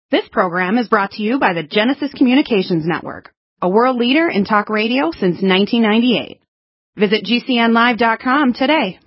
This program is brought to you by the Genesis Communications Network, a world leader in talk radio since 1998. Visit GCNlive.com today.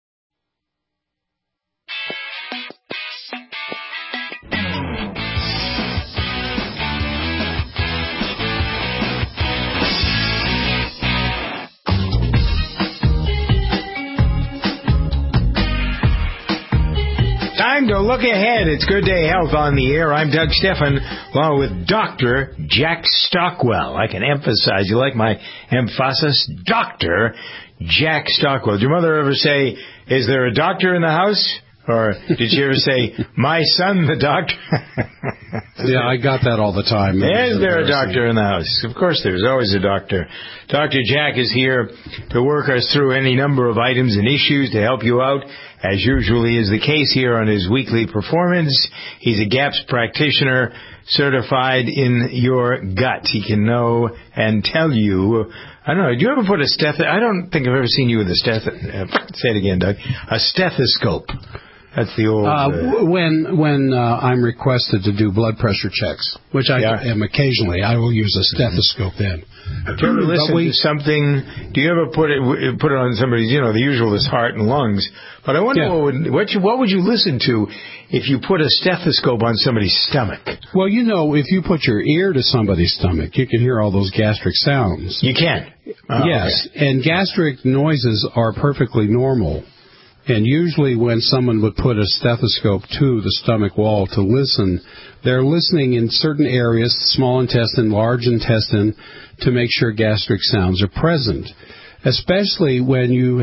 Time to look ahead. It's Good Day Health on the air. I'm Doug Stephan, along with Dr. Jack Stockwell. I can emphasize, you like my emphasis? Dr. Jack Stockwell. Did your mother ever say, is there a doctor in the house? Or did she ever say, my son, the doctor? Yeah, I got that all the time. Is there a doctor in the house? Of course, there's always a doctor. Dr. Jack is here to work us through any number of items and issues to help you out, as usually is the case here on his weekly performance. He's a GAPS practitioner certified in your gut. He can know and tell you. I don't know. Do you ever put a I don't think I've ever seen you with a say it again, Doug. A stethoscope. That's the old... When I'm requested to do blood pressure checks, which I am occasionally, I will use a stethoscope then. Do you ever listen to something... Do you ever put it on somebody's, the usual is heart and lungs, but I wonder what would you listen to if you put a stethoscope on somebody's stomach? Well, if you put your ear to somebody's stomach, you can hear all those gastric sounds. You can? Yes, okay. And gastric noises are perfectly normal. And usually when someone would put a stethoscope to the stomach wall to listen, they're listening in certain areas, small intestine, large intestine, to make sure gastric sounds are present. Especially when you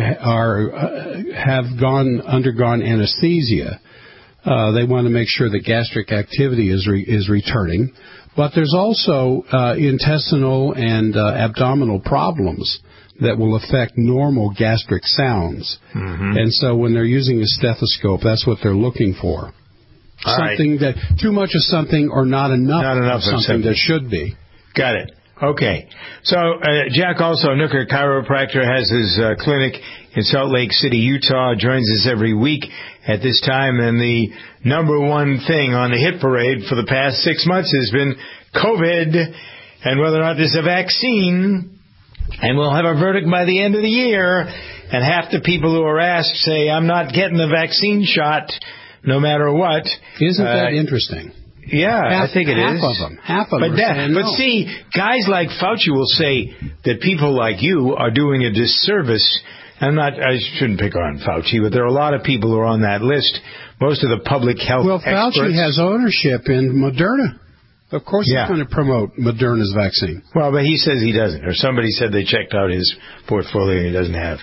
have undergone anesthesia. They want to make sure that gastric activity is returning. But there's also intestinal and abdominal problems that will affect normal gastric sounds. Mm-hmm. And so when they're using a stethoscope, that's what they're looking for. That too much of something or not enough of something that should be. Got it. Okay. So Jack, also Nooker Chiropractor, has his clinic in Salt Lake City, Utah, joins us every week at this time. And the number one thing on the hit parade for the past 6 months has been COVID and whether or not there's a vaccine. And we'll have a verdict by the end of the year. And half the people who are asked say, I'm not getting the vaccine shot no matter what. Isn't that interesting? Yeah, I think it is. Half of them. But see, guys like Fauci will say that people like you are doing a disservice. I shouldn't pick on Fauci, but there are a lot of people who are on that list. Most of the public health experts. Fauci has ownership in Moderna. Of course he's going to promote Moderna's vaccine. Well, but he says he doesn't. Or somebody said they checked out his portfolio and he doesn't have.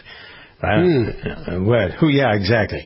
What? Who? Yeah, exactly.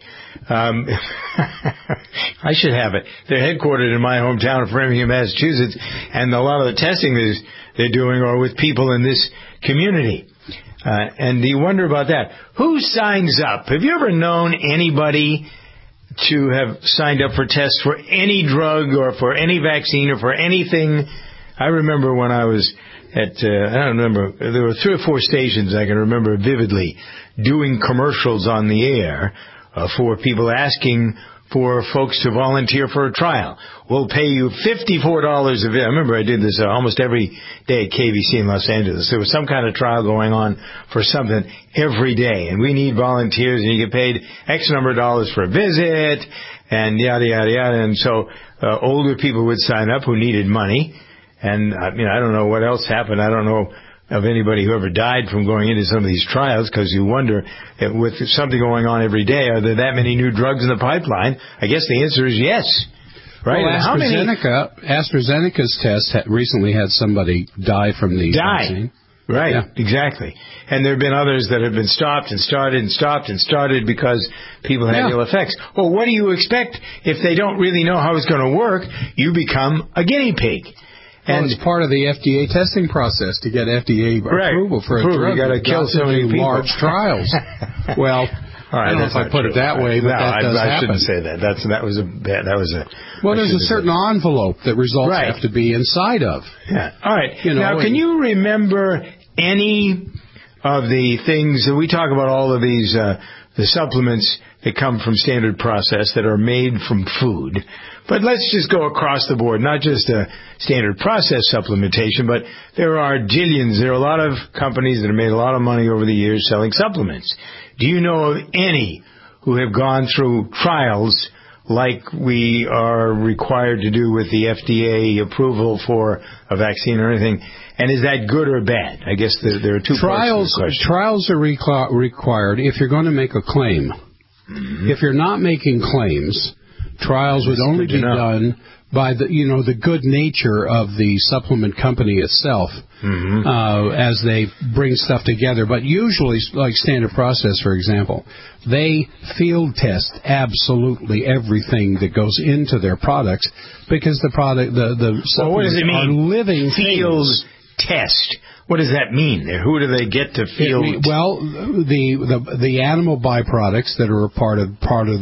I should have it. They're headquartered in my hometown of Framingham, Massachusetts, and a lot of the testing they're doing are with people in this community. And you wonder about that. Who signs up? Have you ever known anybody to have signed up for tests for any drug or for any vaccine or for anything? I remember when I was at, I don't remember, there were 3 or 4 stations I can remember vividly doing commercials on the air for people asking for folks to volunteer for a trial. We'll pay you $54 a visit. I remember I did this almost every day at KBC in Los Angeles. There was some kind of trial going on for something every day, and we need volunteers, and you get paid X number of dollars for a visit, and yada, yada, yada. And so older people would sign up who needed money, and I don't know what else happened. I don't know of anybody who ever died from going into some of these trials, because you wonder, with something going on every day, are there that many new drugs in the pipeline? I guess the answer is yes. Right? Well, AstraZeneca's test recently had somebody die from the vaccine. Right, exactly. And there have been others that have been stopped and started and stopped and started because people had ill effects. Well, what do you expect if they don't really know how it's going to work? You become a guinea pig. And it's part of the FDA testing process to get FDA approval for a drug. You got to kill so many people. Large trials. Well, all right, I don't know if I put it that way, but that does happen. I shouldn't say that. That was a. Well, there's a certain envelope that results have to be inside of. Yeah. All right. Now, can you remember any of the things that we talk about? All of these the supplements that come from Standard Process that are made from food. But let's just go across the board, not just a standard process supplementation, but there are a lot of companies that have made a lot of money over the years selling supplements. Do you know of any who have gone through trials like we are required to do with the FDA approval for a vaccine or anything? And is that good or bad? I guess there are two parts to the question. Trials are required if you're going to make a claim. Mm-hmm. If you're not making claims, trials would only be done by the good nature of the supplement company itself, as they bring stuff together. But usually, like Standard Process, for example, they field test absolutely everything that goes into their products, because the supplements are living things. Test. What does that mean? Who do they get to field? Well, the animal byproducts that are a part of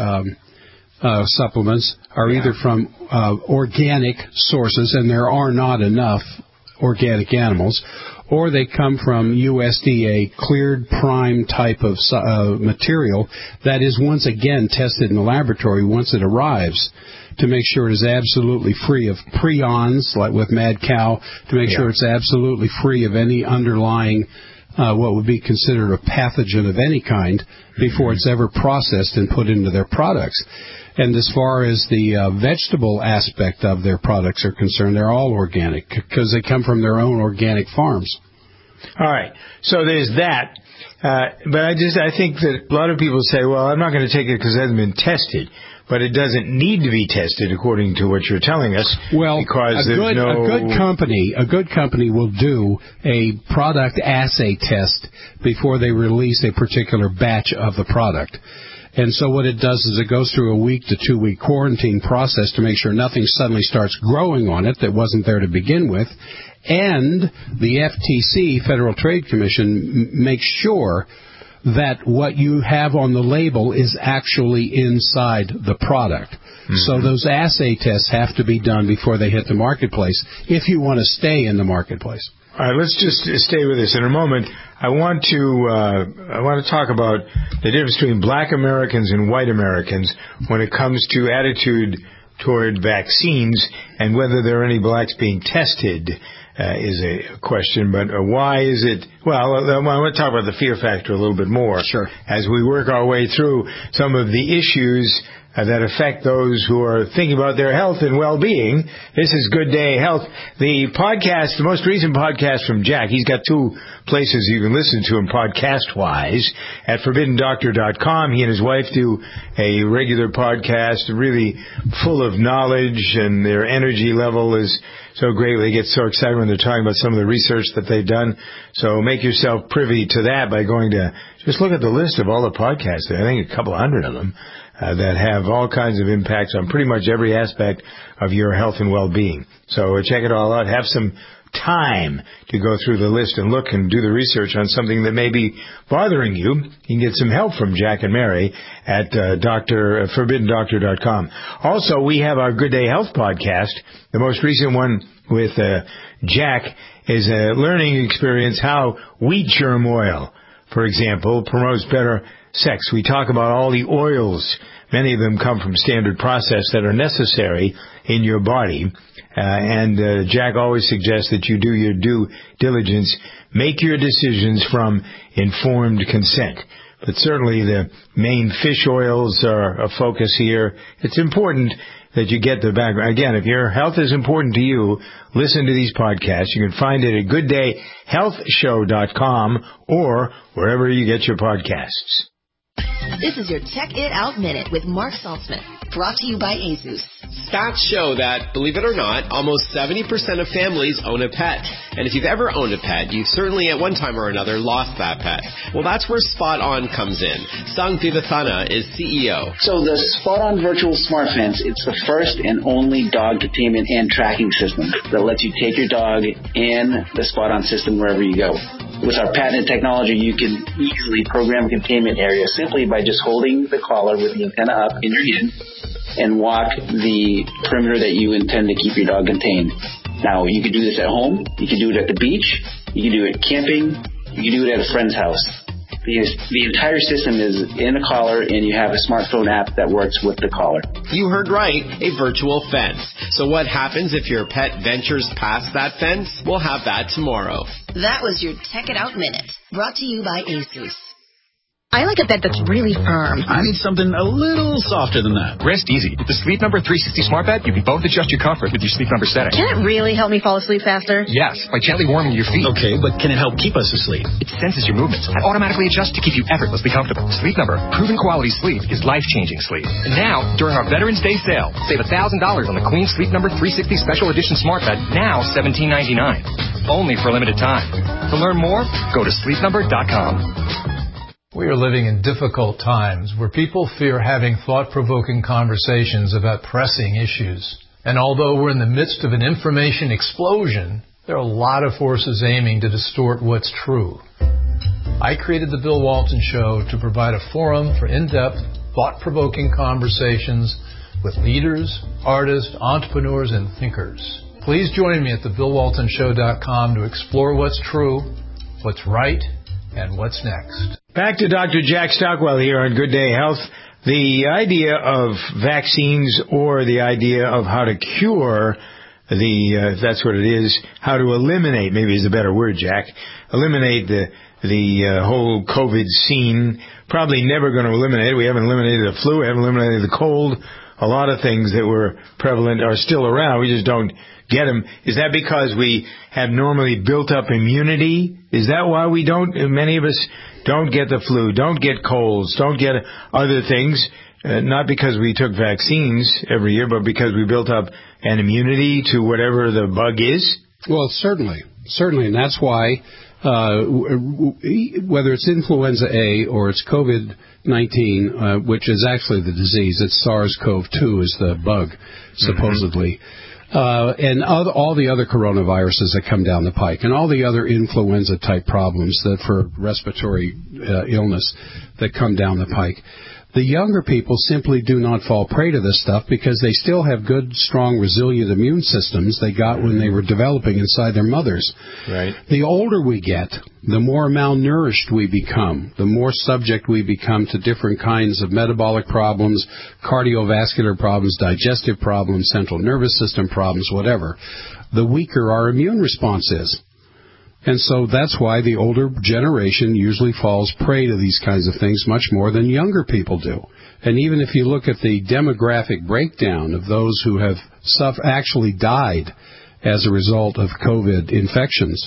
their supplements are either from organic sources, and there are not enough organic animals, or they come from USDA cleared prime type of material that is once again tested in the laboratory once it arrives, to make sure it is absolutely free of prions, like with Mad Cow, to make sure it's absolutely free of any underlying what would be considered a pathogen of any kind before it's ever processed and put into their products. And as far as the vegetable aspect of their products are concerned, they're all organic because they come from their own organic farms. All right. So there's that. But I think that a lot of people say, well, I'm not going to take it because it hasn't been tested. But it doesn't need to be tested, according to what you're telling us. Well, because a good company will do a product assay test before they release a particular batch of the product. And so what it does is it goes through a 1 to 2 week quarantine process to make sure nothing suddenly starts growing on it that wasn't there to begin with. And the FTC, Federal Trade Commission, makes sure that what you have on the label is actually inside the product. Mm-hmm. So those assay tests have to be done before they hit the marketplace if you want to stay in the marketplace. All right, let's just stay with this. In a moment, I want to talk about the difference between black Americans and white Americans when it comes to attitude toward vaccines, and whether there are any blacks being tested is a question. But why is it? Well, I want to talk about the fear factor a little bit more. Sure. As we work our way through some of the issues that affect those who are thinking about their health and well-being. This is Good Day Health. The podcast, the most recent podcast from Jack, he's got 2 places you can listen to him podcast-wise. At ForbiddenDoctor.com, he and his wife do a regular podcast, really full of knowledge, and their energy level is so great. They get so excited when they're talking about some of the research that they've done. So make yourself privy to that by going to, just look at the list of all the podcasts. I think a couple hundred of them. That have all kinds of impacts on pretty much every aspect of your health and well-being. So check it all out. Have some time to go through the list and look and do the research on something that may be bothering you. You can get some help from Jack and Mary at ForbiddenDoctor.com. Also, we have our Good Day Health podcast. The most recent one with Jack is a learning experience how wheat germ oil, for example, promotes better sex. We talk about all the oils. Many of them come from Standard Process that are necessary in your body. And Jack always suggests that you do your due diligence. Make your decisions from informed consent. But certainly the main fish oils are a focus here. It's important that you get the background. Again, if your health is important to you, listen to these podcasts. You can find it at GoodDayHealthShow.com or wherever you get your podcasts. This is your Check It Out Minute with Mark Saltzman, brought to you by Asus. Stats show that, believe it or not, almost 70% of families own a pet. And if you've ever owned a pet, you've certainly at one time or another lost that pet. Well, that's where Spot On comes in. Sang Vivathana is CEO. So the Spot On Virtual Smart Fence, it's the first and only dog containment and tracking system that lets you take your dog and the Spot On system wherever you go. With our patented technology, you can easily program a containment area simply by just holding the collar with the antenna up in your hand and walk the perimeter that you intend to keep your dog contained. Now, you can do this at home. You can do it at the beach. You can do it camping. You can do it at a friend's house. The entire system is in a collar, and you have a smartphone app that works with the collar. You heard right, a virtual fence. So what happens if your pet ventures past that fence? We'll have that tomorrow. That was your Tech It Out Minute, brought to you by ASUS. I like a bed that's really firm. I need something a little softer than that. Rest easy. With the Sleep Number 360 Smart Bed, you can both adjust your comfort with your Sleep Number setting. Can it really help me fall asleep faster? Yes, by gently warming your feet. Okay, but can it help keep us asleep? It senses your movements and automatically adjusts to keep you effortlessly comfortable. Sleep Number, proven quality sleep is life-changing sleep. And now, during our Veterans Day sale, save $1,000 on the Queen Sleep Number 360 Special Edition Smart Bed, now $17.99. Only for a limited time. To learn more, go to sleepnumber.com. We are living in difficult times where people fear having thought-provoking conversations about pressing issues. And although we're in the midst of an information explosion, there are a lot of forces aiming to distort what's true. I created The Bill Walton Show to provide a forum for in-depth, thought-provoking conversations with leaders, artists, entrepreneurs, and thinkers. Please join me at thebillwaltonshow.com to explore what's true, what's right, and what's next. Back to Dr. Jack Stockwell here on Good Day Health. The idea of vaccines, or the idea of how to cure if that's what it is, how to eliminate, maybe is a better word, Jack, eliminate the whole COVID scene. Probably never going to eliminate it. We haven't eliminated the flu, we haven't eliminated the cold. A lot of things that were prevalent are still around. We just don't get them. Is that because we have normally built up immunity? Is that why many of us don't get the flu, don't get colds, don't get other things? Not because we took vaccines every year, but because we built up an immunity to whatever the bug is? Well, certainly. And that's why, whether it's influenza A or it's COVID-19, which is actually the disease, it's SARS-CoV-2 is the bug, supposedly. And all the other coronaviruses that come down the pike, and all the other influenza-type problems that for respiratory illness that come down the pike. The younger people simply do not fall prey to this stuff because they still have good, strong, resilient immune systems they got when they were developing inside their mothers. Right. The older we get, the more malnourished we become, the more subject we become to different kinds of metabolic problems, cardiovascular problems, digestive problems, central nervous system problems, whatever. The weaker our immune response is. And so that's why the older generation usually falls prey to these kinds of things much more than younger people do. And even if you look at the demographic breakdown of those who have actually died as a result of COVID infections,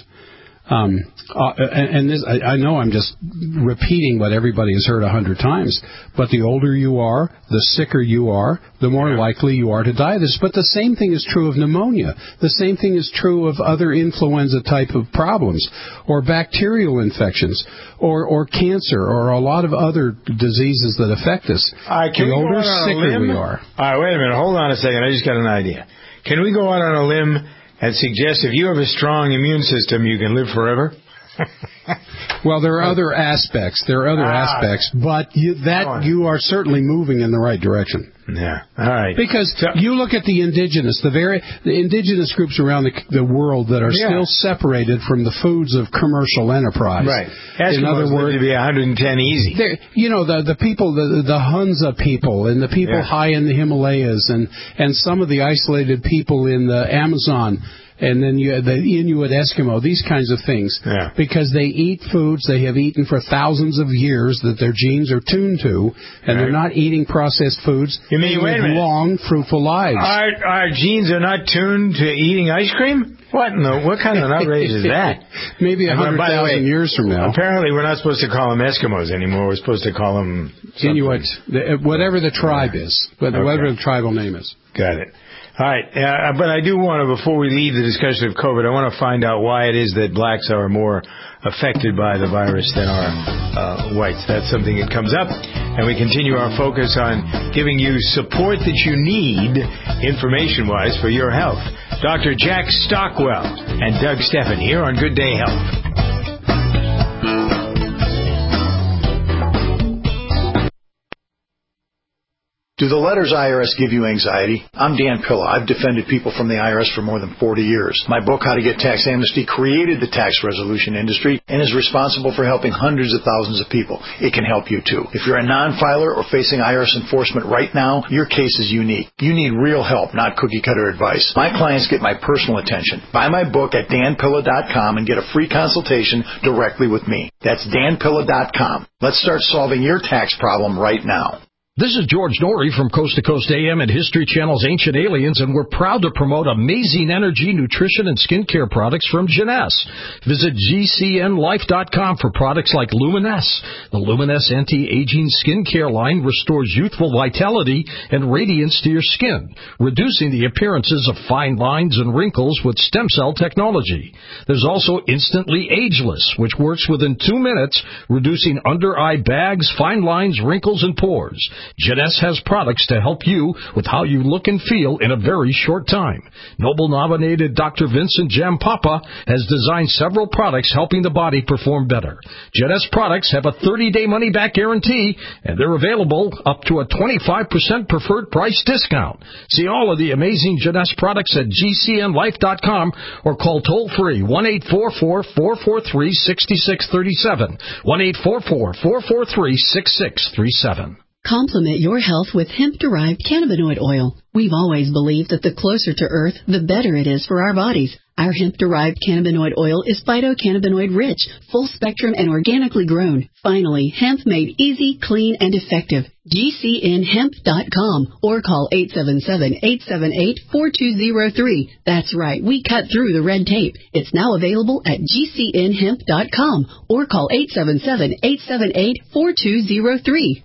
and this, I know I'm just repeating what everybody has heard 100 times, but the older you are, the sicker you are, the more likely you are to die of this. But the same thing is true of pneumonia. The same thing is true of other influenza type of problems, or bacterial infections, or cancer, or a lot of other diseases that affect us. The older, sicker we are. All right, wait a minute. Hold on a second. I just got an idea. Can we go out on a limb and suggest if you have a strong immune system, you can live forever? Well, there are other aspects. But you are certainly moving in the right direction. Yeah. All right. Because you look at the indigenous groups around the world that are still separated from the foods of commercial enterprise. Right. In other words, to be 110 easy. The people, the Hunza people, and the people high in the Himalayas, and some of the isolated people in the Amazon. And then the Inuit Eskimo, these kinds of things, because they eat foods they have eaten for thousands of years that their genes are tuned to, and they're not eating processed foods. You mean, wait a minute, long, fruitful lives. Our genes are not tuned to eating ice cream? What kind of an outrage is that? Maybe 100,000 years from now. Apparently, we're not supposed to call them Eskimos anymore. We're supposed to call them Inuit, whatever the tribe is, whatever the tribal name is. Got it. All right, but I do want to, before we leave the discussion of COVID, I want to find out why it is that blacks are more affected by the virus than are whites. That's something that comes up, and we continue our focus on giving you support that you need, information-wise, for your health. Dr. Jack Stockwell and Doug Steffen here on Good Day Health. Do the letters IRS give you anxiety? I'm Dan Pilla. I've defended people from the IRS for more than 40 years. My book, How to Get Tax Amnesty, created the tax resolution industry and is responsible for helping hundreds of thousands of people. It can help you too. If you're a non-filer or facing IRS enforcement right now, your case is unique. You need real help, not cookie-cutter advice. My clients get my personal attention. Buy my book at danpilla.com and get a free consultation directly with me. That's danpilla.com. Let's start solving your tax problem right now. This is George Norrie from Coast to Coast AM and History Channel's Ancient Aliens, and we're proud to promote amazing energy, nutrition, and skincare products from Jeunesse. Visit GCNLife.com for products like Luminesse. The Luminesse anti-aging skincare line restores youthful vitality and radiance to your skin, reducing the appearances of fine lines and wrinkles with stem cell technology. There's also Instantly Ageless, which works within 2 minutes, reducing under-eye bags, fine lines, wrinkles, and pores. Jeunesse has products to help you with how you look and feel in a very short time. Nobel-nominated Dr. Vincent Jampapa has designed several products helping the body perform better. Jeunesse products have a 30-day money-back guarantee, and they're available up to a 25% preferred price discount. See all of the amazing Jeunesse products at GCNLife.com or call toll-free 1-844-443-6637, 1-844-443-6637. Complement your health with hemp-derived cannabinoid oil. We've always believed that the closer to Earth, the better it is for our bodies. Our hemp-derived cannabinoid oil is phytocannabinoid-rich, full-spectrum, and organically grown. Finally, hemp made easy, clean, and effective. GCNHemp.com or call 877-878-4203. That's right, we cut through the red tape. It's now available at GCNHemp.com or call 877-878-4203.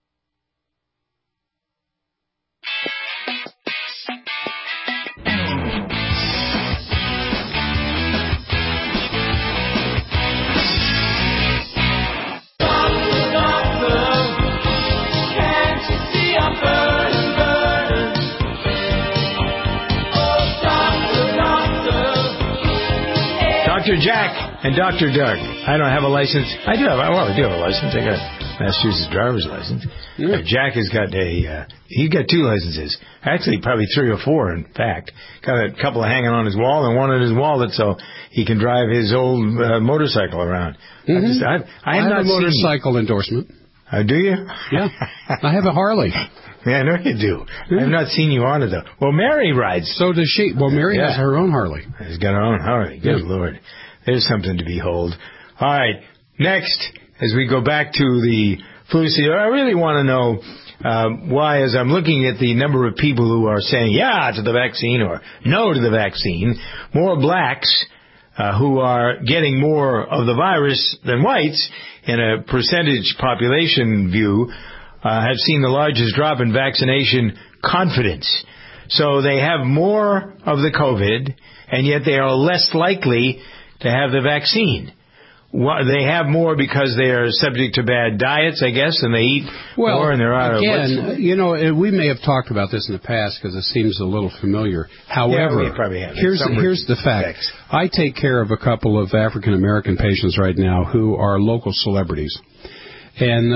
Dr. Jack and Dr. Doug. I don't have a license. I do have a license. I got a Massachusetts driver's license. Yeah. Jack has got he's got 2 licenses. Actually, probably 3 or 4, in fact. Got a couple hanging on his wall and one in his wallet so he can drive his old motorcycle around. Mm-hmm. I have not a motorcycle endorsement. Do you? Yeah. I have a Harley. Yeah, I know you do. I have not seen you on it, though. Well, Mary rides. So does she. Well, Mary has her own Harley. She's got her own Harley. Good Lord. There's something to behold. All right. Next, as we go back to the flu season, I really want to know why, as I'm looking at the number of people who are saying yeah to the vaccine or no to the vaccine, more blacks who are getting more of the virus than whites in a percentage population view have seen the largest drop in vaccination confidence. So they have more of the COVID, and yet they are less likely to have the vaccine. They have more because they are subject to bad diets, I guess, and they eat more and they're out of... Again, we may have talked about this in the past because it seems a little familiar. However, we probably have. Here's the fact. I take care of a couple of African-American patients right now who are local celebrities. And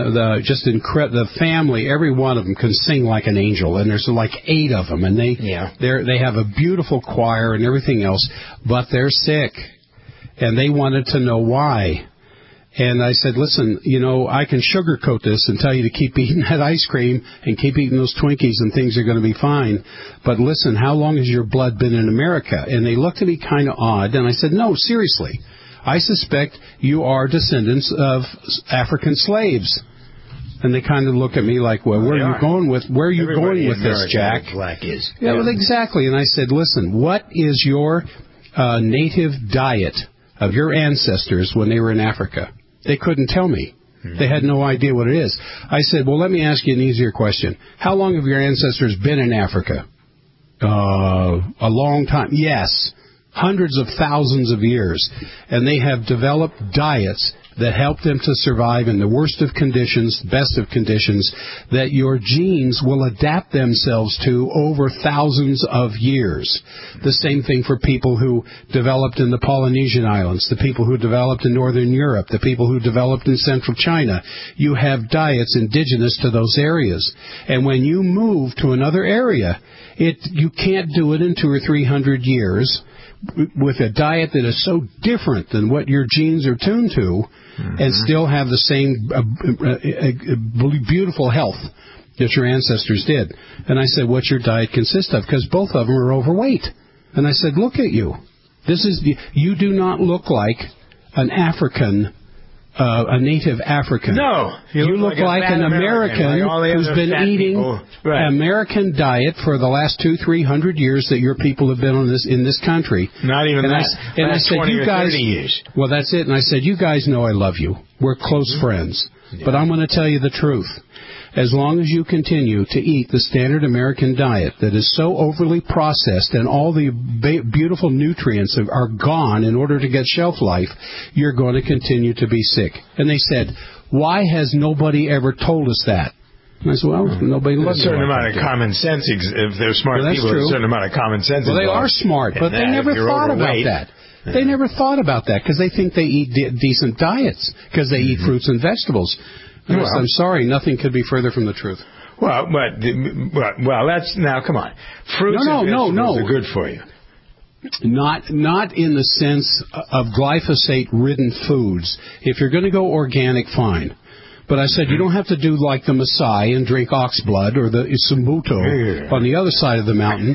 the family, every one of them can sing like an angel, and there's like 8 of them, and they have a beautiful choir and everything else, but they're sick, and they wanted to know why. And I said, listen, I can sugarcoat this and tell you to keep eating that ice cream and keep eating those Twinkies and things are going to be fine. But listen, how long has your blood been in America? And they looked at me kind of odd, and I said, no, seriously. I suspect you are descendants of African slaves. And they kind of look at me like, well, where are you going with this, Jack? Black is. Yeah, well, exactly. And I said, listen, what is your native diet of your ancestors when they were in Africa? They couldn't tell me. Mm-hmm. They had no idea what it is. I said, well, let me ask you an easier question. How long have your ancestors been in Africa? A long time. Yes. Hundreds of thousands of years, and they have developed diets that help them to survive in the worst of conditions, best of conditions, that your genes will adapt themselves to over thousands of years. The same thing for people who developed in the Polynesian Islands, the people who developed in Northern Europe, the people who developed in Central China. You have diets indigenous to those areas. And when you move to another area, you can't do it in 200 or 300 years with a diet that is so different than what your genes are tuned to, and still have the same beautiful health that your ancestors did. And I said, what's your diet consist of? Because both of them are overweight. And I said, look at you. You do not look like an African, a native African. No. You look like an American who's been eating American diet for the last 200-300 years that your people have been in this country. Not even that. And I said, 20 you or guys, 30 years. Well, that's it. And I said, you guys know I love you. We're close friends. Yeah. But I'm going to tell you the truth. As long as you continue to eat the standard American diet that is so overly processed and all the beautiful nutrients are gone in order to get shelf life, you're going to continue to be sick. And they said, why has nobody ever told us that? And I said, well, nobody loves a certain amount of common sense. If they're smart people, a certain amount of common sense. Well, they are smart, but they never thought about that. They never thought about that because they think they eat decent diets because they eat fruits and vegetables. Well, I'm sorry, nothing could be further from the truth. Well, that's now. Come on, fruits and vegetables are good for you. Not in the sense of glyphosate-ridden foods. If you're going to go organic, fine. But I said you don't have to do like the Maasai and drink ox blood or the Isumbuto on the other side of the mountain,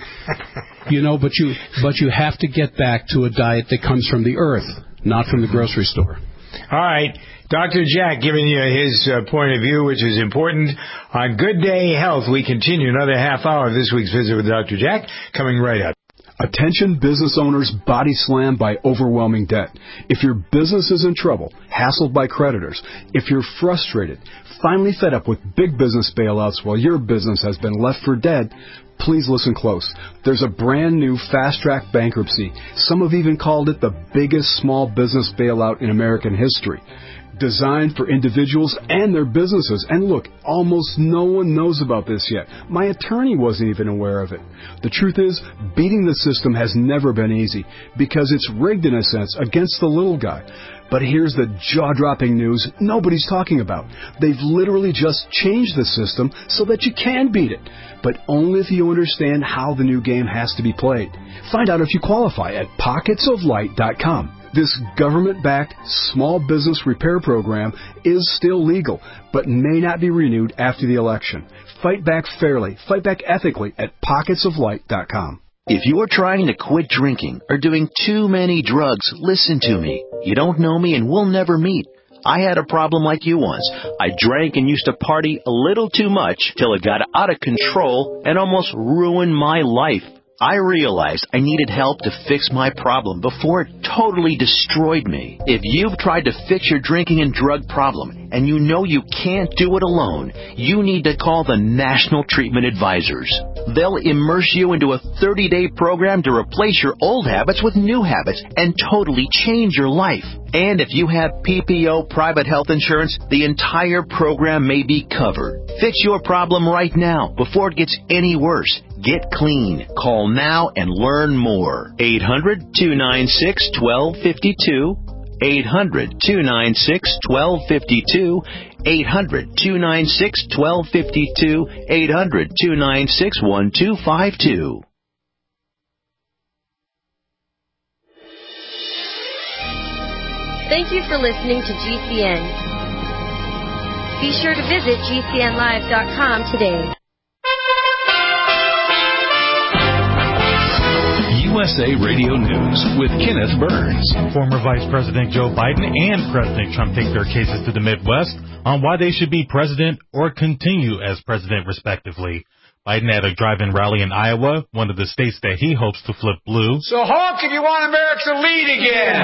But you have to get back to a diet that comes from the earth, not from the grocery store. All right. Dr. Jack giving you his point of view, which is important. On Good Day Health, we continue another half hour of this week's visit with Dr. Jack, coming right up. Attention business owners body slammed by overwhelming debt. If your business is in trouble, hassled by creditors, if you're frustrated, finally fed up with big business bailouts while your business has been left for dead, please listen close. There's a brand new fast-track bankruptcy. Some have even called it the biggest small business bailout in American history. Designed for individuals and their businesses. And look, almost no one knows about this yet. My attorney wasn't even aware of it. The truth is, beating the system has never been easy because it's rigged in a sense against the little guy. But here's the jaw-dropping news nobody's talking about. They've literally just changed the system so that you can beat it, but only if you understand how the new game has to be played. Find out if you qualify at pocketsoflight.com. This government-backed small business repair program is still legal, but may not be renewed after the election. Fight back fairly, fight back ethically at pocketsoflight.com. If you're trying to quit drinking or doing too many drugs, listen to me. You don't know me and we'll never meet. I had a problem like you once. I drank and used to party a little too much till it got out of control and almost ruined my life. I realized I needed help to fix my problem before it totally destroyed me. If you've tried to fix your drinking and drug problem and you know you can't do it alone, you need to call the National Treatment Advisors. They'll immerse you into a 30-day program to replace your old habits with new habits and totally change your life. And if you have PPO private health insurance, the entire program may be covered. Fix your problem right now before it gets any worse. Get clean. Call now and learn more. 800-296-1252. 800-296-1252. 800-296-1252. 800-296-1252. Thank you for listening to GCN. Be sure to visit GCNlive.com today. USA Radio News with Kenneth Burns. Former Vice President Joe Biden and President Trump take their cases to the Midwest on why they should be president or continue as president, respectively. Biden had a drive-in rally in Iowa, one of the states that he hopes to flip blue. So honk if you want America to lead again.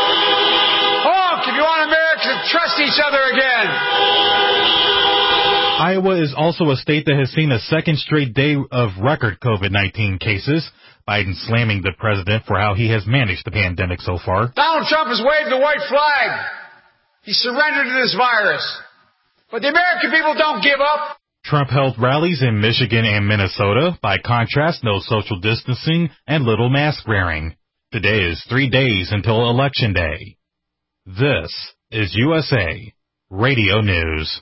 Honk if you want America to trust each other again. Iowa is also a state that has seen a second straight day of record COVID-19 cases. Biden slamming the president for how he has managed the pandemic so far. Donald Trump has waved the white flag. He surrendered to this virus. But the American people don't give up. Trump held rallies in Michigan and Minnesota. By contrast, no social distancing and little mask wearing. Today is 3 days until Election Day. This is USA Radio News.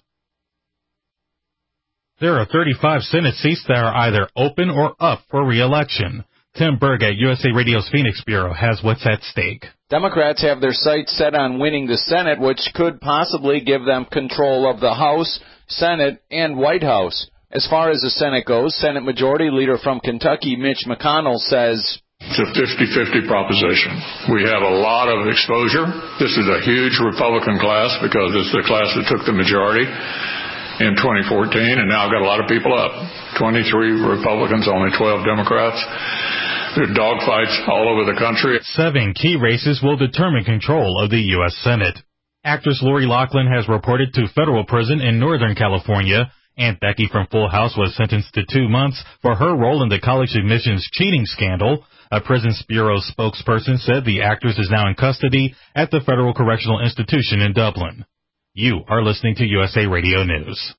There are 35 Senate seats that are either open or up for re-election. Tim Berg at USA Radio's Phoenix Bureau has what's at stake. Democrats have their sights set on winning the Senate, which could possibly give them control of the House, Senate, and White House. As far as the Senate goes, Senate Majority Leader from Kentucky, Mitch McConnell, says, it's a 50-50 proposition. We have a lot of exposure. This is a huge Republican class because it's the class that took the majority in 2014, and now got a lot of people up. 23 Republicans, only 12 Democrats. There are dogfights all over the country. 7 key races will determine control of the U.S. Senate. Actress Lori Loughlin has reported to federal prison in Northern California. Aunt Becky from Full House was sentenced to 2 months for her role in the college admissions cheating scandal. A Prisons Bureau spokesperson said the actress is now in custody at the Federal Correctional Institution in Dublin. You are listening to USA Radio News.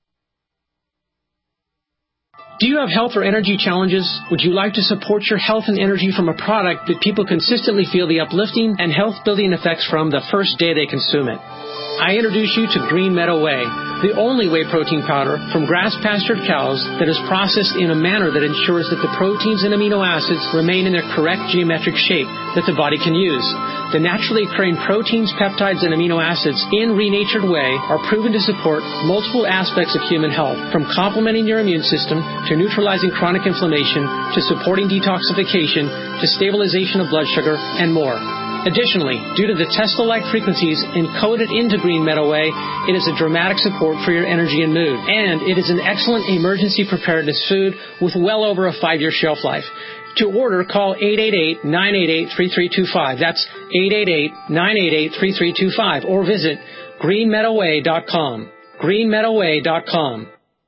Do you have health or energy challenges? Would you like to support your health and energy from a product that people consistently feel the uplifting and health-building effects from the first day they consume it? I introduce you to Green Meadow Whey, the only whey protein powder from grass-pastured cows that is processed in a manner that ensures that the proteins and amino acids remain in their correct geometric shape that the body can use. The naturally occurring proteins, peptides, and amino acids in renatured whey are proven to support multiple aspects of human health, from complementing your immune system to neutralizing chronic inflammation to supporting detoxification to stabilization of blood sugar and more. Additionally, due to the Tesla-like frequencies encoded into Green Meadow Whey, it is a dramatic support for your energy and mood. And it is an excellent emergency preparedness food with well over a 5-year shelf life. To order, call 888-988-3325. That's 888-988-3325. Or visit greenmeadowwhey.com. greenmeadowwhey.com.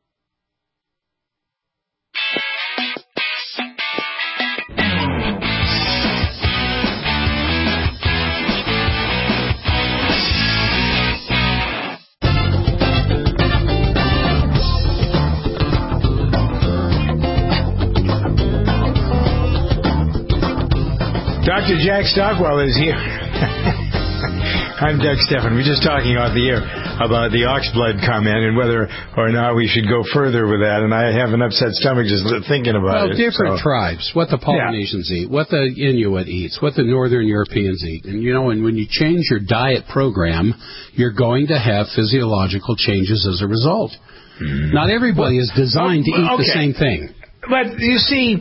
Dr. Jack Stockwell is here. I'm Doug Stephan. We're just talking off the air about the oxblood comment and whether or not we should go further with that. And I have an upset stomach just thinking about it. Well, different tribes, what the Polynesians eat, what the Inuit eats, what the Northern Europeans eat. And, and when you change your diet program, you're going to have physiological changes as a result. Not everybody is designed to eat the same thing. But you see,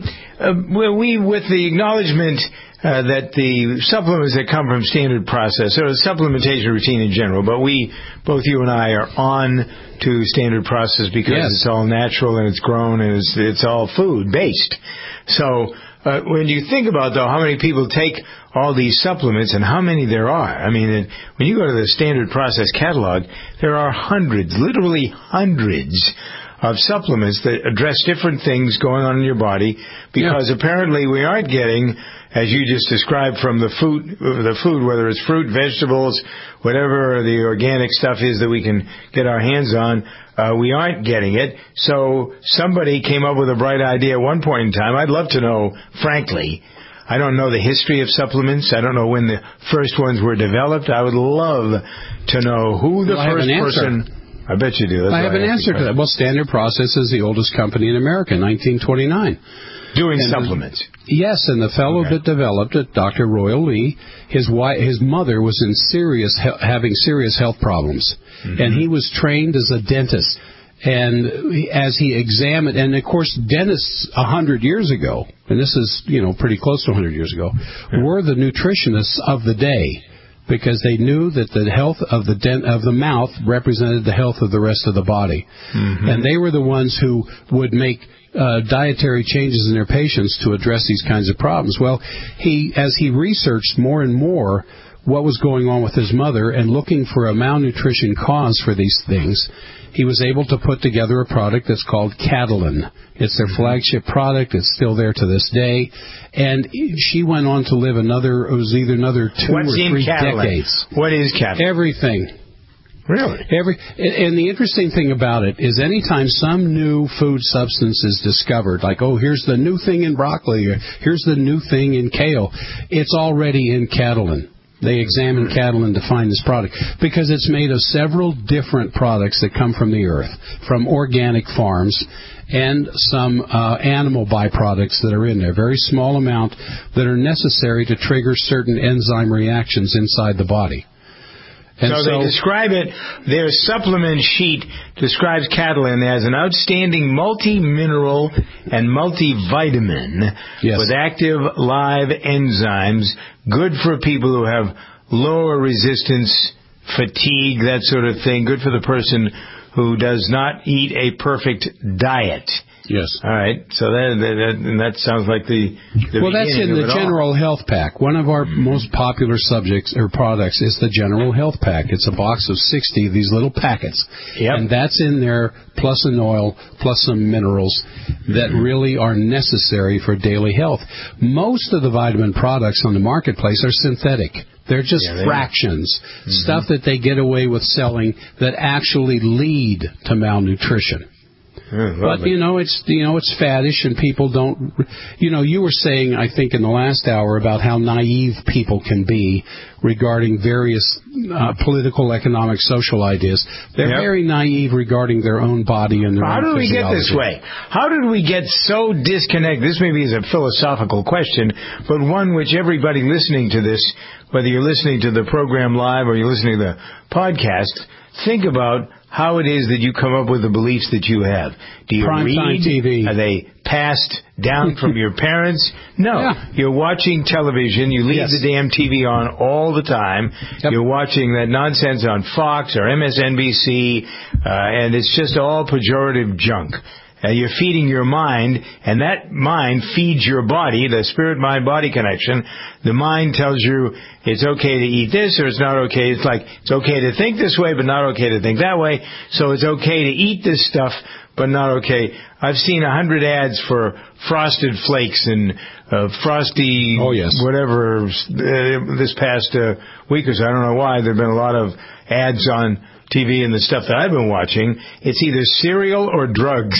we with the acknowledgement that the supplements that come from standard process, or the supplementation routine in general, but both you and I are on to standard process because it's all natural and it's grown and it's all food based. So when you think about, though, how many people take all these supplements and how many there are, I mean, when you go to the standard process catalog, there are hundreds, literally hundreds of supplements that address different things going on in your body because apparently we aren't getting, as you just described, from the food, whether it's fruit, vegetables, whatever the organic stuff is that we can get our hands on, we aren't getting it. So somebody came up with a bright idea at one point in time. I'd love to know, frankly, I don't know the history of supplements. I don't know when the first ones were developed. I would love to know who the first person... I bet you do. I have an answer to that. Well, Standard Process is the oldest company in America, 1929. Doing supplements. Yes, and the fellow that developed it, Dr. Royal Lee, his mother was in having serious health problems, and he was trained as a dentist. And as he examined, and of course, dentists 100 years ago, and this is pretty close to 100 years ago, were the nutritionists of the day. Because they knew that the health of the mouth represented the health of the rest of the body. And they were the ones who would make dietary changes in their patients to address these kinds of problems. Well, as he researched more and more, what was going on with his mother and looking for a malnutrition cause for these things, he was able to put together a product that's called Catalin. It's their flagship product. It's still there to this day. And she went on to live another 2 or 3 decades. What is Catalin? Everything. Really? And the interesting thing about it is anytime some new food substance is discovered, like, oh, here's the new thing in broccoli, or here's the new thing in kale, it's already in Catalin. They examine Catalin to find this product because it's made of several different products that come from the earth, from organic farms, and some animal byproducts that are in there, very small amount that are necessary to trigger certain enzyme reactions inside the body. And so they describe it, their supplement sheet describes Catalin as an outstanding multi-mineral and multivitamin with active live enzymes, good for people who have lower resistance, fatigue, that sort of thing, good for the person who does not eat a perfect diet. Yes. All right. So that sounds like the well, that's in the General Health Pack. One of our most popular subjects or products is the General Health Pack. It's a box of 60 of these little packets. Yep. And that's in there, plus an oil, plus some minerals that really are necessary for daily health. Most of the vitamin products on the marketplace are synthetic. They're just fractions, stuff that they get away with selling that actually lead to malnutrition. But, it's faddish and people don't, you were saying, I think, in the last hour about how naive people can be regarding various political, economic, social ideas. They're very naive regarding their own body and their own physiology. How did we get this way? How did we get so disconnected? This maybe is a philosophical question, but one which everybody listening to this, whether you're listening to the program live or you're listening to the podcast, think about how it is that you come up with the beliefs that you have. Do you Primetime read? TV. Are they passed down from your parents? No. Yeah. You're watching television. You leave the damn TV on all the time. Yep. You're watching that nonsense on Fox or MSNBC, and it's just all pejorative junk. You're feeding your mind, and that mind feeds your body, the spirit-mind-body connection. The mind tells you it's okay to eat this or it's not okay. It's like it's okay to think this way but not okay to think that way. So it's okay to eat this stuff but not okay. I've seen 100 ads for Frosted Flakes and Frosty whatever this past week or so. I don't know why. There have been a lot of ads on TV and the stuff that I've been watching. It's either cereal or drugs.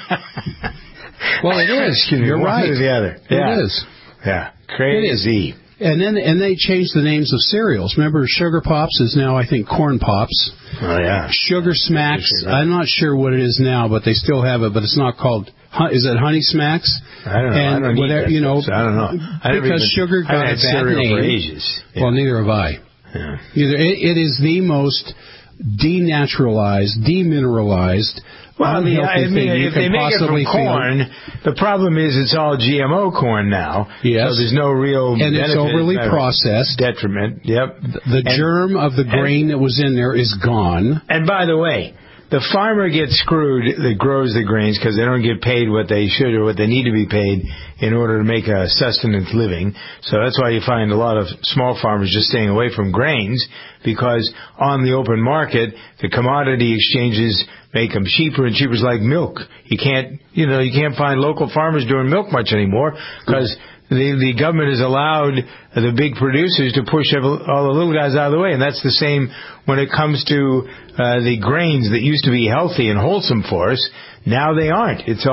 Well, it is. You're right. One or the other. It is. Yeah. Crazy. And they changed the names of cereals. Remember, Sugar Pops is now, I think, Corn Pops. Oh, yeah. Sugar Smacks. I'm not sure what it is now, but they still have it, but it's not called... Is it Honey Smacks? I don't know. And I don't whatever, eat that stuff, so I don't know. Because sugar got a bad name. For ages. Yeah. Well, neither have I. Yeah. It is the most denaturalized, demineralized, unhealthy thing you if can they make it from possibly corn, the problem is it's all GMO corn now. Yes. So there's no real and benefit, it's overly processed. Detriment. Yep. The germ of the grain that was in there is gone. And by the way, the farmer gets screwed that grows the grains because they don't get paid what they should or what they need to be paid in order to make a sustenance living. So that's why you find a lot of small farmers just staying away from grains, because on the open market, the commodity exchanges make them cheaper and cheaper. It's like milk. You can't find local farmers doing milk much anymore because the government has allowed the big producers to push all the little guys out of the way. And that's the same when it comes to the grains that used to be healthy and wholesome for us. Now they aren't. It's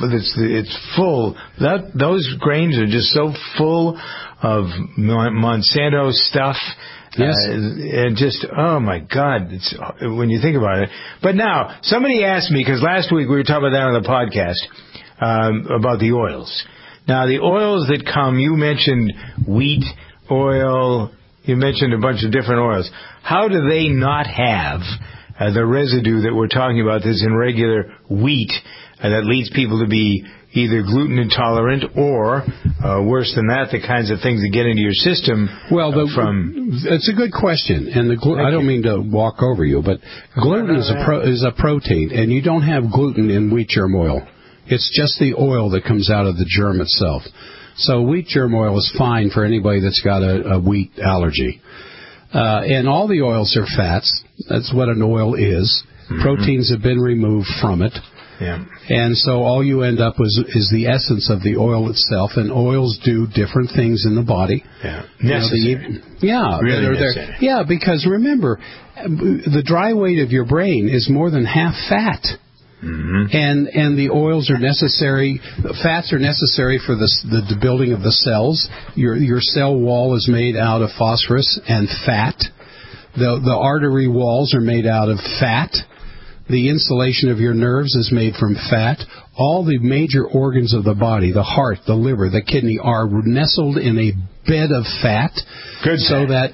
full. Those grains are just so full of Monsanto stuff. Yes. And just, oh my God, when you think about it. But now, somebody asked me, because last week we were talking about that on the podcast, about the oils. Now, the oils that come, you mentioned wheat oil, you mentioned a bunch of different oils. How do they not have the residue that we're talking about that's in regular wheat that leads people to be either gluten intolerant or, worse than that, the kinds of things that get into your system? Well, it's a good question, and I don't mean to walk over you, but gluten is a protein, and you don't have gluten in wheat germ oil. It's just the oil that comes out of the germ itself. So wheat germ oil is fine for anybody that's got a wheat allergy. And all the oils are fats. That's what an oil is. Mm-hmm. Proteins have been removed from it. Yeah. And so all you end up with is the essence of the oil itself, and oils do different things in the body. Yeah. Necessary. Really necessary. Yeah, because remember, the dry weight of your brain is more than half fat. Mm-hmm. And the oils are necessary. Fats are necessary for the building of the cells. Your cell wall is made out of phosphorus and fat. The artery walls are made out of fat. The insulation of your nerves is made from fat. All the major organs of the body, the heart, the liver, the kidney, are nestled in a bed of fat. Good so fat.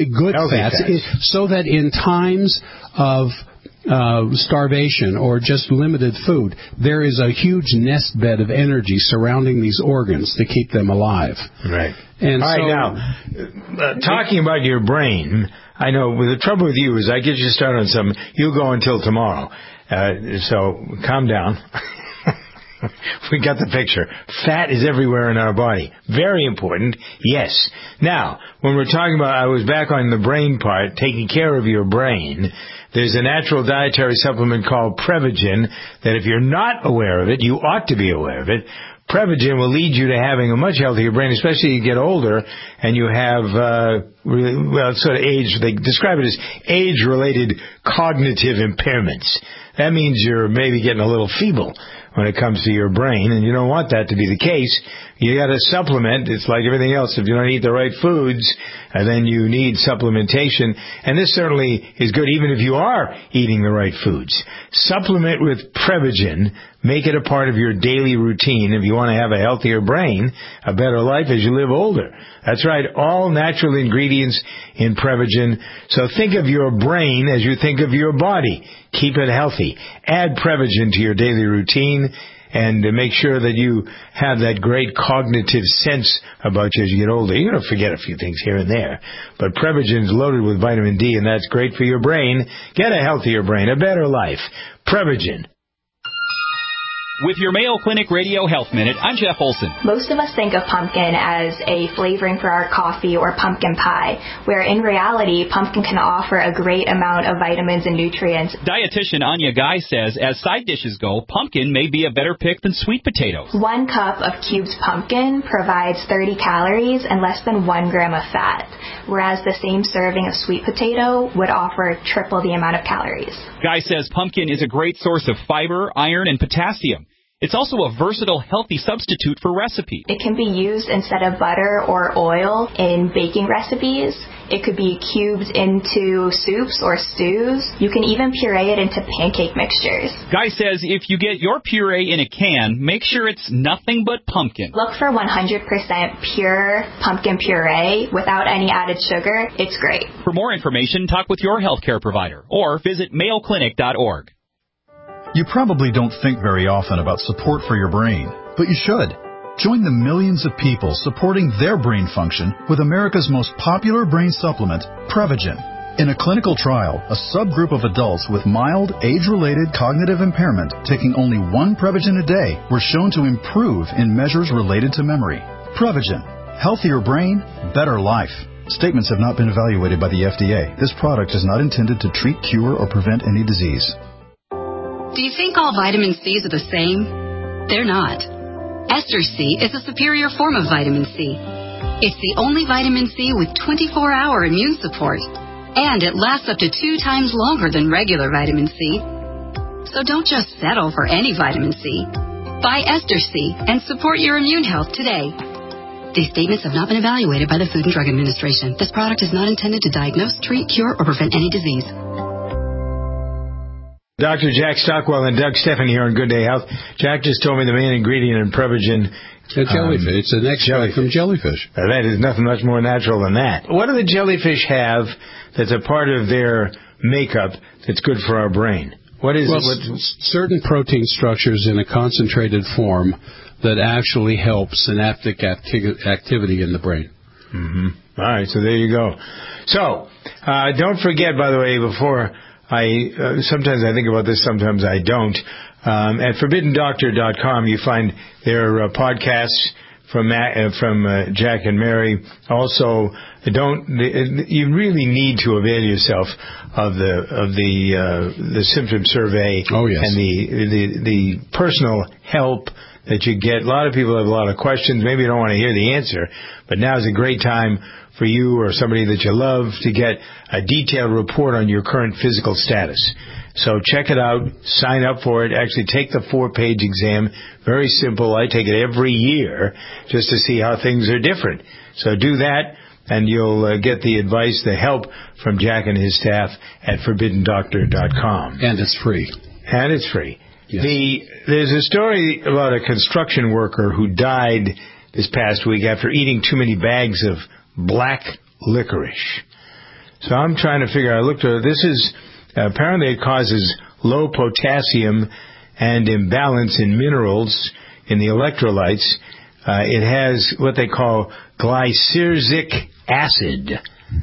So that in times of starvation or just limited food, there is a huge nest bed of energy surrounding these organs to keep them alive. Right. And all right, now, talking about your brain, I know the trouble with you is I get you started on something, you go until tomorrow. So calm down. We got the picture. Fat is everywhere in our body. Very important, yes. Now, when we're talking about, I was back on the brain part, taking care of your brain. There's a natural dietary supplement called Prevagen that if you're not aware of it, you ought to be aware of it. Prevagen will lead you to having a much healthier brain, especially as you get older and you have, sort of age, they describe it as age-related cognitive impairments. That means you're maybe getting a little feeble when it comes to your brain, and you don't want that to be the case. You got to supplement. It's like everything else. If you don't eat the right foods, then you need supplementation. And this certainly is good even if you are eating the right foods. Supplement with Prevagen. Make it a part of your daily routine if you want to have a healthier brain, a better life as you live older. That's right, all natural ingredients in Prevagen. So think of your brain as you think of your body. Keep it healthy. Add Prevagen to your daily routine and make sure that you have that great cognitive sense about you as you get older. You're going to forget a few things here and there. But Prevagen is loaded with vitamin D, and that's great for your brain. Get a healthier brain, a better life. Prevagen. With your Mayo Clinic Radio Health Minute, I'm Jeff Olson. Most of us think of pumpkin as a flavoring for our coffee or pumpkin pie, where in reality, pumpkin can offer a great amount of vitamins and nutrients. Dietitian Anya Guy says, as side dishes go, pumpkin may be a better pick than sweet potatoes. 1 cup of cubed pumpkin provides 30 calories and less than 1 gram of fat, whereas the same serving of sweet potato would offer triple the amount of calories. Guy says pumpkin is a great source of fiber, iron, and potassium. It's also a versatile, healthy substitute for recipes. It can be used instead of butter or oil in baking recipes. It could be cubed into soups or stews. You can even puree it into pancake mixtures. Guy says if you get your puree in a can, make sure it's nothing but pumpkin. Look for 100% pure pumpkin puree without any added sugar. It's great. For more information, talk with your healthcare provider or visit mayoclinic.org. You probably don't think very often about support for your brain, but you should. Join the millions of people supporting their brain function with America's most popular brain supplement, Prevagen. In a clinical trial, a subgroup of adults with mild, age-related cognitive impairment taking only 1 Prevagen a day were shown to improve in measures related to memory. Prevagen. Healthier brain, better life. Statements have not been evaluated by the FDA. This product is not intended to treat, cure, or prevent any disease. Do you think all vitamin C's are the same? They're not. Ester C is a superior form of vitamin C. It's the only vitamin C with 24-hour immune support, and it lasts up to 2 times longer than regular vitamin C. So don't just settle for any vitamin C. Buy Ester C and support your immune health today. These statements have not been evaluated by the Food and Drug Administration. This product is not intended to diagnose, treat, cure, or prevent any disease. Dr. Jack Stockwell and Doug Steffen here on Good Day Health. Jack just told me the main ingredient in Prevagen. Jellyfish. It's an extract from jellyfish. That is nothing much more natural than that. What do the jellyfish have that's a part of their makeup that's good for our brain? What is certain protein structures in a concentrated form that actually help synaptic activity in the brain. Mm-hmm. All right, so there you go. So, don't forget, by the way, before sometimes I think about this, sometimes I don't. At ForbiddenDoctor.com, you find their podcasts from Jack and Mary. Also, You really need to avail yourself of the symptom survey. Oh, yes. And the personal help that you get. A lot of people have a lot of questions. Maybe you don't want to hear the answer, but now is a great time for you or somebody that you love to get a detailed report on your current physical status. So check it out. Sign up for it. Actually take the 4-page exam. Very simple. I take it every year just to see how things are different. So do that, and you'll get the advice, the help from Jack and his staff at ForbiddenDoctor.com. And it's free. And it's free. Yes. There's a story about a construction worker who died this past week after eating too many bags of black licorice. So I'm trying to figure out, this is, apparently it causes low potassium and imbalance in minerals in the electrolytes. It has what they call glyceric acid,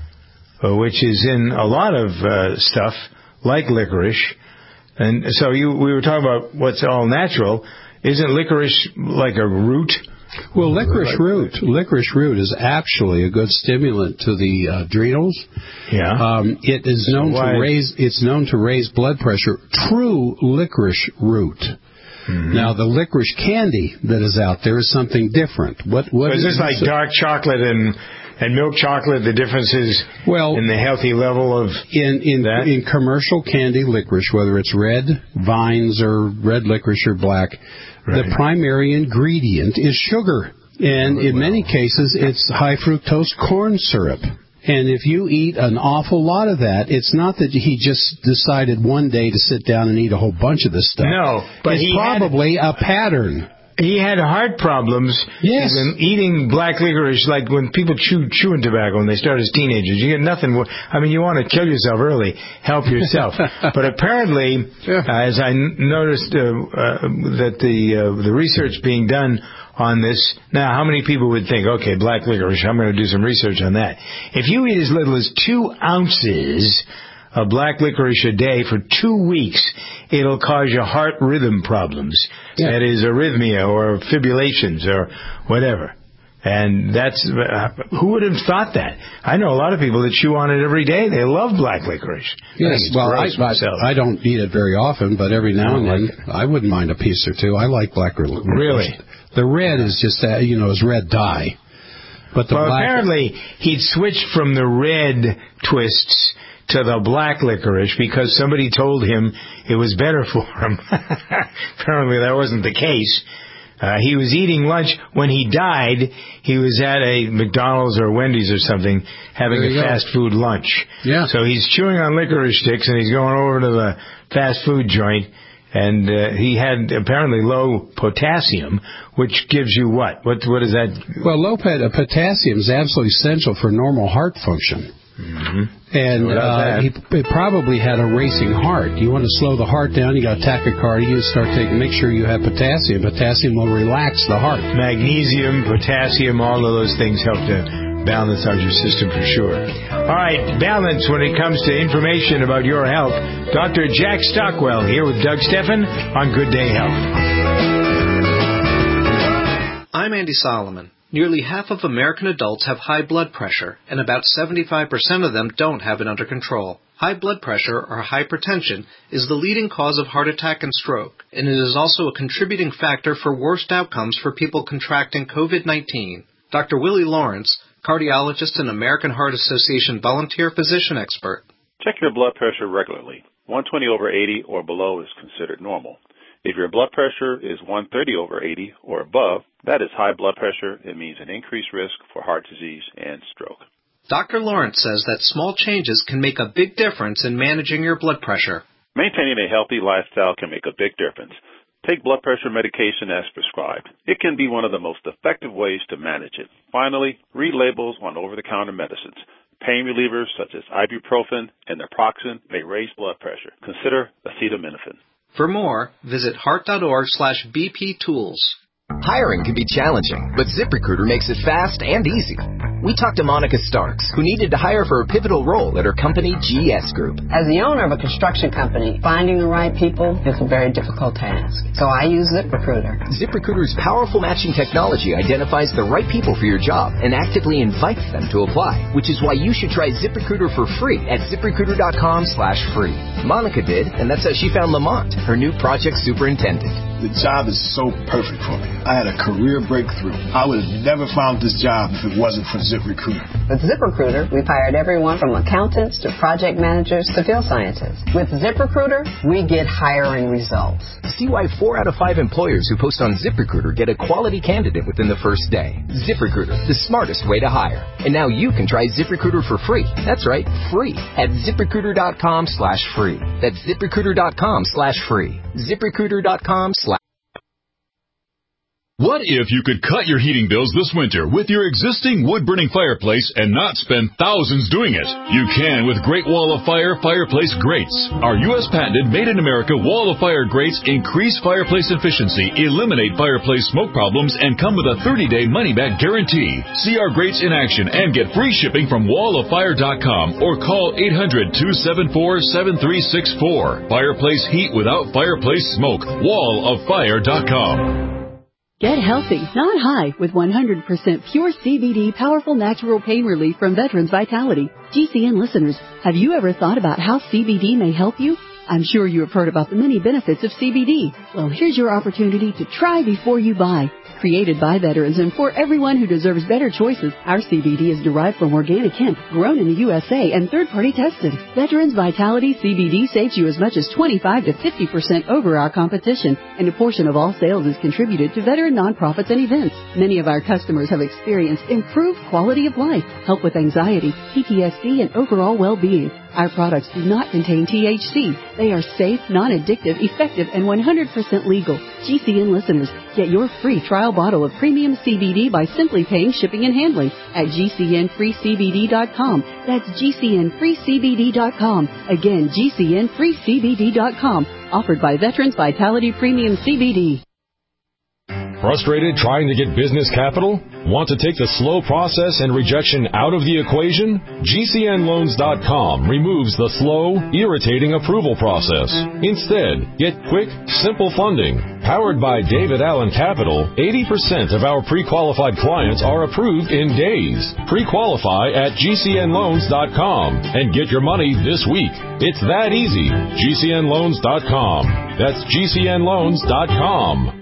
which is in a lot of stuff like licorice. And so we were talking about what's all natural. Isn't licorice like a root? Well, licorice root is actually a good stimulant to the adrenals. Yeah. It is known to raise blood pressure. True licorice root. Mm-hmm. Now, the licorice candy that is out there is something different. What is this like dark chocolate and milk chocolate? The difference is in the healthy level of in commercial candy licorice, whether it's red vines or red licorice or black, the primary ingredient is sugar, and in many cases it's high fructose corn syrup. And if you eat an awful lot of that, it's not that he just decided one day to sit down and eat a whole bunch of this stuff. No, but it's probably a pattern. He had heart problems. Yes. Eating black licorice, like when people chewing tobacco when they start as teenagers. You get nothing. You want to kill yourself early. Help yourself. But apparently, as I noticed that the research being done on this, now how many people would think, okay, black licorice, I'm going to do some research on that. If you eat as little as 2 ounces of black licorice a day for 2 weeks, it'll cause you heart rhythm problems. Yeah. That is arrhythmia or fibrillations or whatever. And that's, who would have thought that? I know a lot of people that chew on it every day. They love black licorice. Yes, well, I don't eat it very often, but every now and then I wouldn't mind a piece or two. I like black licorice. Really? The red is just, is red dye. But apparently he'd switched from the red twists to the black licorice because somebody told him it was better for him. Apparently that wasn't the case. He was eating lunch. When he died, he was at a McDonald's or Wendy's or something having a fast food lunch. Yeah. So he's chewing on licorice sticks and he's going over to the fast food joint. And he had apparently low potassium, which gives you what? What is that? Well, low potassium is absolutely essential for normal heart function. Mm-hmm. And he probably had a racing heart. You want to slow the heart down, you got tachycardia, you make sure you have potassium. Potassium will relax the heart. Magnesium, potassium, all of those things help to balance out your system for sure. All right, balance when it comes to information about your health. Dr. Jack Stockwell here with Doug Steffen on Good Day Health. I'm Andy Solomon. Nearly half of American adults have high blood pressure, and about 75% of them don't have it under control. High blood pressure, or hypertension, is the leading cause of heart attack and stroke, and it is also a contributing factor for worst outcomes for people contracting COVID-19. Dr. Willie Lawrence, cardiologist and American Heart Association volunteer physician expert. Check your blood pressure regularly. 120 over 80 or below is considered normal. If your blood pressure is 130 over 80 or above, that is high blood pressure. It means an increased risk for heart disease and stroke. Dr. Lawrence says that small changes can make a big difference in managing your blood pressure. Maintaining a healthy lifestyle can make a big difference. Take blood pressure medication as prescribed. It can be one of the most effective ways to manage it. Finally, read labels on over-the-counter medicines. Pain relievers such as ibuprofen and naproxen may raise blood pressure. Consider acetaminophen. For more, visit heart.org/bptools. Hiring can be challenging, but ZipRecruiter makes it fast and easy. We talked to Monica Starks, who needed to hire for a pivotal role at her company, GS Group. As the owner of a construction company, finding the right people is a very difficult task. So I use ZipRecruiter. ZipRecruiter's powerful matching technology identifies the right people for your job and actively invites them to apply, which is why you should try ZipRecruiter for free at ZipRecruiter.com/free. Monica did, and that's how she found Lamont, her new project superintendent. The job is so perfect for me. I had a career breakthrough. I would have never found this job if it wasn't for ZipRecruiter. With ZipRecruiter, we've hired everyone from accountants to project managers to field scientists. With ZipRecruiter, we get hiring results. See why 4 out of 5 employers who post on ZipRecruiter get a quality candidate within the first day. ZipRecruiter, the smartest way to hire. And now you can try ZipRecruiter for free. That's right, free at ZipRecruiter.com/free. That's ZipRecruiter.com/free. ZipRecruiter.com/. What if you could cut your heating bills this winter with your existing wood-burning fireplace and not spend thousands doing it? You can with Great Wall of Fire fireplace grates. Our U.S. patented made-in-America Wall of Fire grates increase fireplace efficiency, eliminate fireplace smoke problems, and come with a 30-day money-back guarantee. See our grates in action and get free shipping from walloffire.com or call 800-274-7364. Fireplace heat without fireplace smoke. walloffire.com. Get healthy, not high, with 100% pure CBD powerful natural pain relief from Veterans Vitality. GCN listeners, have you ever thought about how CBD may help you? I'm sure you have heard about the many benefits of CBD. Well, here's your opportunity to try before you buy. Created by veterans and for everyone who deserves better choices, our CBD is derived from organic hemp, grown in the USA and third-party tested. Veterans Vitality CBD saves you as much as 25 to 50% over our competition, and a portion of all sales is contributed to veteran nonprofits and events. Many of our customers have experienced improved quality of life, help with anxiety, PTSD, and overall well-being. Our products do not contain THC. They are safe, non-addictive, effective, and 100% legal. GCN listeners, get your free trial bottle of premium CBD by simply paying shipping and handling at GCNFreeCBD.com. That's GCNFreeCBD.com. Again, GCNFreeCBD.com. Offered by Veterans Vitality Premium CBD. Frustrated trying to get business capital? Want to take the slow process and rejection out of the equation? GCNLoans.com removes the slow, irritating approval process. Instead, get quick, simple funding. Powered by David Allen Capital, 80% of our pre-qualified clients are approved in days. Pre-qualify at GCNLoans.com and get your money this week. It's that easy. GCNLoans.com. That's GCNLoans.com.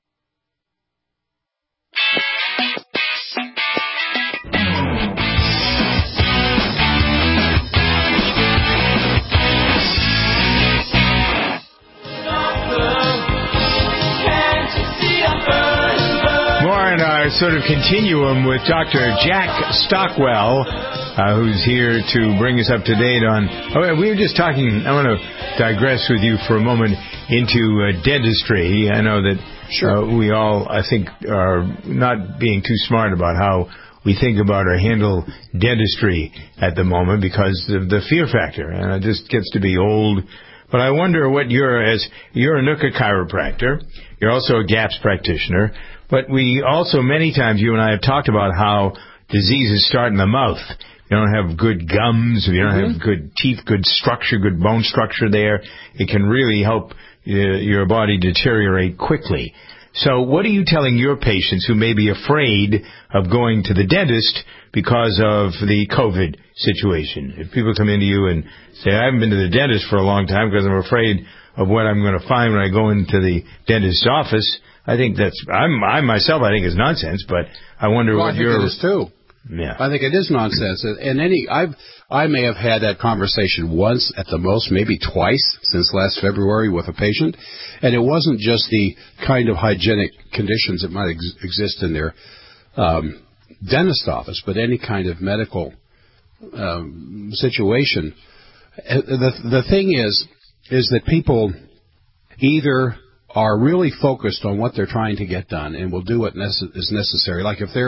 Sort of continuum with Dr. Jack Stockwell, who's here to bring us up to date on. We were just talking. I want to digress with you for a moment into dentistry. I know that we all, I think, are not being too smart about how we think about or handle dentistry at the moment because of the fear factor, and it just gets to be old. But I wonder what you're a Nooka chiropractor. You're also a GAPS practitioner. But we also, many times, you and I have talked about how diseases start in the mouth. If you don't have good gums, if you don't have good teeth, good structure, good bone structure there, it can really help your body deteriorate quickly. So what are you telling your patients who may be afraid of going to the dentist because of the COVID situation? If people come into you and say, I haven't been to the dentist for a long time because I'm afraid of what I'm going to find when I go into the dentist's office, I think I think is nonsense, but I wonder what you're... I think it is too. Yeah. I think it is nonsense. And I may have had that conversation once at the most, maybe twice since last February with a patient. And it wasn't just the kind of hygienic conditions that might exist in their dentist office, but any kind of medical situation. The thing is that people either are really focused on what they're trying to get done and will do what is necessary. Like if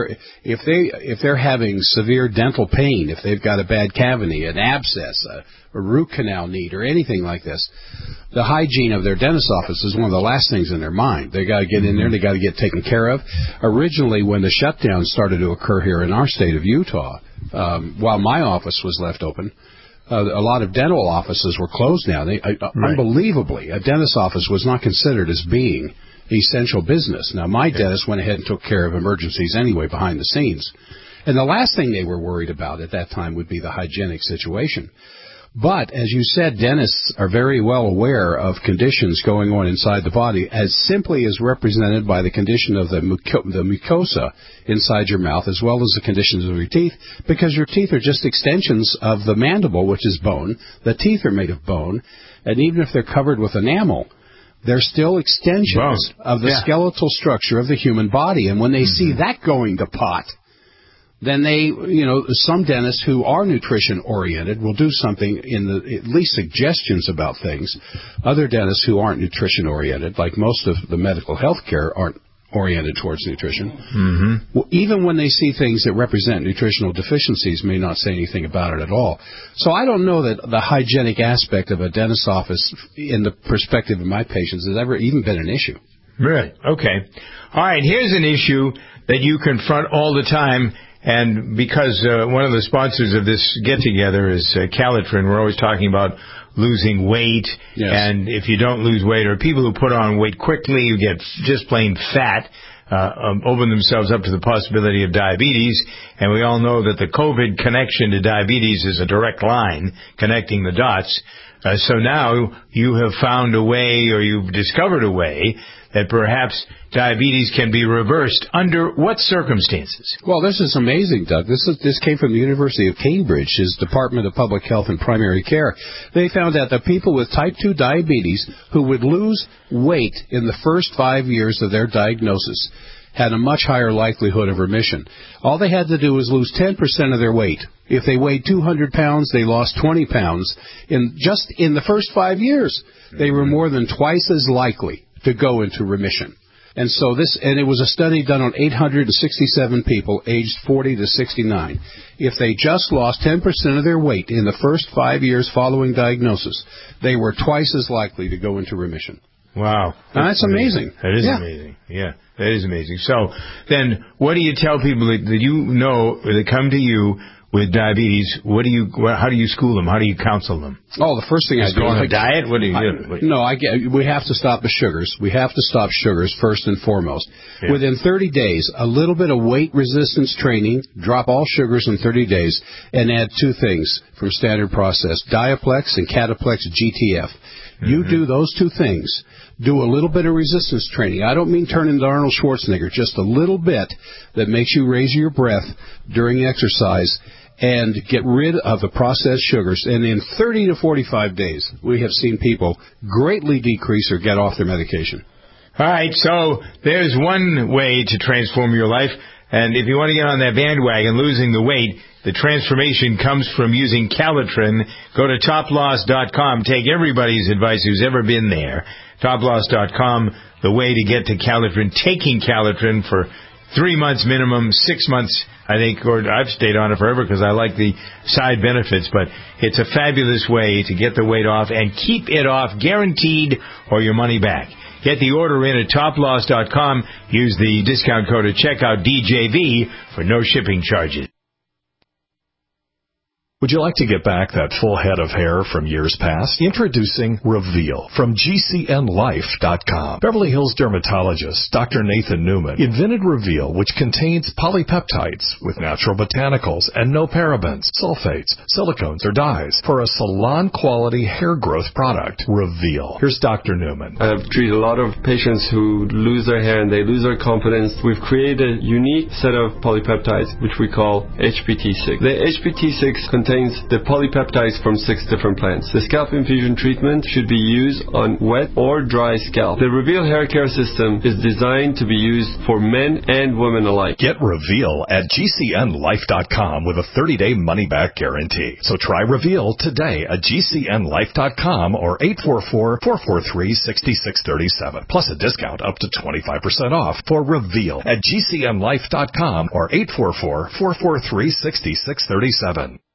they're having severe dental pain, if they've got a bad cavity, an abscess, a root canal need, or anything like this, the hygiene of their dentist office is one of the last things in their mind. They got to get in there, they got to get taken care of. Originally, when the shutdown started to occur here in our state of Utah, while my office was left open, a lot of dental offices were closed now. Unbelievably, a dentist office was not considered as being essential business. Now, my dentist went ahead and took care of emergencies anyway behind the scenes. And the last thing they were worried about at that time would be the hygienic situation. But, as you said, dentists are very well aware of conditions going on inside the body, as simply as represented by the condition of the mucosa inside your mouth, as well as the conditions of your teeth, because your teeth are just extensions of the mandible, which is bone. The teeth are made of bone, and even if they're covered with enamel, they're still extensions of the skeletal structure of the human body. And when they see that going to pot, then some dentists who are nutrition-oriented will do something at least suggestions about things. Other dentists who aren't nutrition-oriented, like most of the medical health care, aren't oriented towards nutrition. Well, even when they see things that represent nutritional deficiencies, may not say anything about it at all. So I don't know that the hygienic aspect of a dentist's office, in the perspective of my patients, has ever even been an issue. Really? Okay. All right, here's an issue that you confront all the time. And because one of the sponsors of this get-together is Calitrin, we're always talking about losing weight. Yes. And if you don't lose weight, or people who put on weight quickly, you get just plain fat, open themselves up to the possibility of diabetes. And we all know that the COVID connection to diabetes is a direct line connecting the dots. So now you have found a way, or you've discovered a way, that perhaps diabetes can be reversed. Under what circumstances? Well, this is amazing, Doug. This came from the University of Cambridge's Department of Public Health and Primary Care. They found out that people with type 2 diabetes who would lose weight in the first 5 years of their diagnosis had a much higher likelihood of remission. All they had to do was lose 10% of their weight. If they weighed 200 pounds, they lost 20 pounds. In the first 5 years, they were more than twice as likely to go into remission. And it was a study done on 867 people aged 40 to 69. If they just lost 10% of their weight in the first 5 years following diagnosis, they were twice as likely to go into remission. Wow. That's amazing. That is amazing. Yeah, that is amazing. So then what do you tell people that you know that come to you with diabetes? How do you school them? How do you counsel them? Oh, the first thing I do is on a diet? What do you do? We have to stop the sugars. We have to stop sugars first and foremost. Yeah. Within 30 days, a little bit of weight resistance training, drop all sugars in 30 days, and add two things from standard process, Diaplex and Cataplex GTF. You do those two things. Do a little bit of resistance training. I don't mean turn into Arnold Schwarzenegger, just a little bit that makes you raise your breath during exercise and get rid of the processed sugars. And in 30 to 45 days, we have seen people greatly decrease or get off their medication. All right, so there's one way to transform your life. And if you want to get on that bandwagon, losing the weight, the transformation comes from using Calitrin. Go to toploss.com. Take everybody's advice who's ever been there. Toploss.com, the way to get to Calitrin. Taking Calitrin for 3 months minimum, 6 months, I think, or I've stayed on it forever because I like the side benefits. But it's a fabulous way to get the weight off and keep it off, guaranteed, or your money back. Get the order in at toploss.com. Use the discount code at checkout, DJV, for no shipping charges. Would you like to get back that full head of hair from years past? Introducing Reveal from GCNlife.com. Beverly Hills dermatologist Dr. Nathan Newman invented Reveal, which contains polypeptides with natural botanicals and no parabens, sulfates, silicones, or dyes for a salon-quality hair growth product. Reveal. Here's Dr. Newman. I've treated a lot of patients who lose their hair and they lose their confidence. We've created a unique set of polypeptides, which we call HPT6. The HPT6 contains contains the polypeptides from 6 different plants. The scalp infusion treatment should be used on wet or dry scalp. The Reveal hair care system is designed to be used for men and women alike. Get Reveal at GCNlife.com with a 30-day money-back guarantee. So try Reveal today at GCNlife.com or 844-443-6637. Plus a discount up to 25% off for Reveal at GCNlife.com or 844-443-6637.